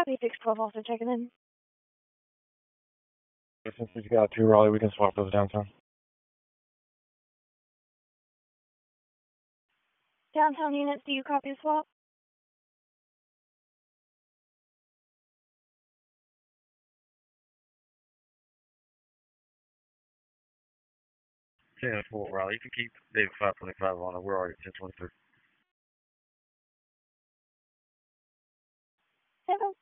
Copy 612 also checking in. Since we got two Raleigh, we can swap those downtown. Downtown units, do you copy the swap? Yeah, Fort Raleigh. You can keep David 525 on it. We're already at 1023. 7